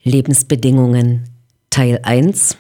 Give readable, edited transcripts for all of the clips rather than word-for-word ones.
Lebensbedingungen Teil 1.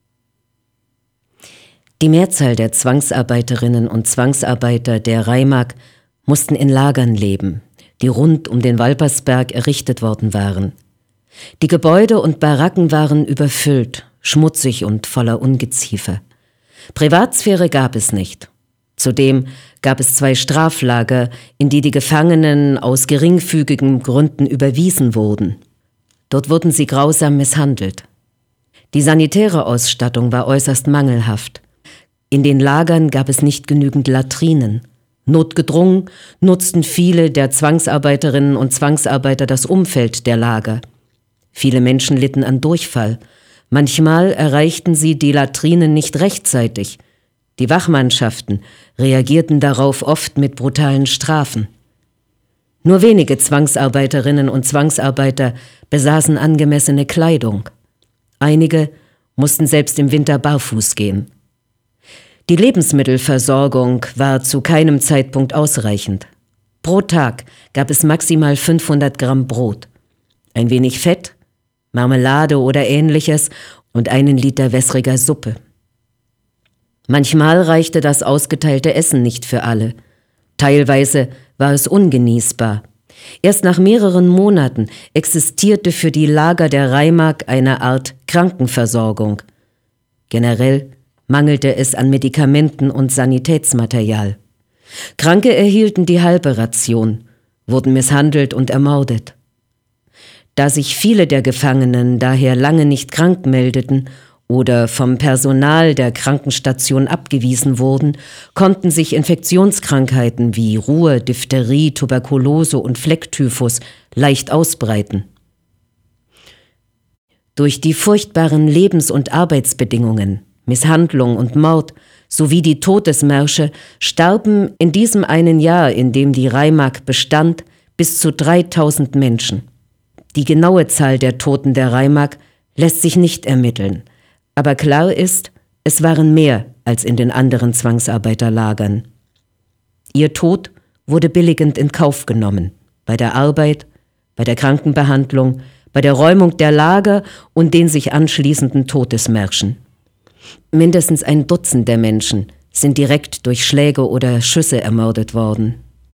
Die Mehrzahl der Zwangsarbeiterinnen und Zwangsarbeiter der Reimark mussten in Lagern leben, die rund um den Walpersberg errichtet worden waren. Die Gebäude und Baracken waren überfüllt, schmutzig und voller Ungeziefer. Privatsphäre gab es nicht. Zudem gab es 2 Straflager, in die die Gefangenen aus geringfügigen Gründen überwiesen wurden. Dort wurden sie grausam misshandelt. Die sanitäre Ausstattung war äußerst mangelhaft. In den Lagern gab es nicht genügend Latrinen. Notgedrungen nutzten viele der Zwangsarbeiterinnen und Zwangsarbeiter das Umfeld der Lager. Viele Menschen litten an Durchfall. Manchmal erreichten sie die Latrinen nicht rechtzeitig. Die Wachmannschaften reagierten darauf oft mit brutalen Strafen. Nur wenige Zwangsarbeiterinnen und Zwangsarbeiter besaßen angemessene Kleidung. Einige mussten selbst im Winter barfuß gehen. Die Lebensmittelversorgung war zu keinem Zeitpunkt ausreichend. Pro Tag gab es maximal 500 Gramm Brot, ein wenig Fett, Marmelade oder Ähnliches und 1 Liter wässriger Suppe. Manchmal reichte das ausgeteilte Essen nicht für alle. Teilweise war es ungenießbar. Erst nach mehreren Monaten existierte für die Lager der Reimark eine Art Krankenversorgung. Generell mangelte es an Medikamenten und Sanitätsmaterial. Kranke erhielten die halbe Ration, wurden misshandelt und ermordet. Da sich viele der Gefangenen daher lange nicht krank meldeten oder vom Personal der Krankenstation abgewiesen wurden, konnten sich Infektionskrankheiten wie Ruhr, Diphtherie, Tuberkulose und Flecktyphus leicht ausbreiten. Durch die furchtbaren Lebens- und Arbeitsbedingungen, Misshandlung und Mord sowie die Todesmärsche starben in diesem einen Jahr, in dem die Reimark bestand, bis zu 3000 Menschen. Die genaue Zahl der Toten der Reimark lässt sich nicht ermitteln. Aber klar ist, es waren mehr als in den anderen Zwangsarbeiterlagern. Ihr Tod wurde billigend in Kauf genommen, bei der Arbeit, bei der Krankenbehandlung, bei der Räumung der Lager und den sich anschließenden Todesmärschen. Mindestens 1 Dutzend der Menschen sind direkt durch Schläge oder Schüsse ermordet worden.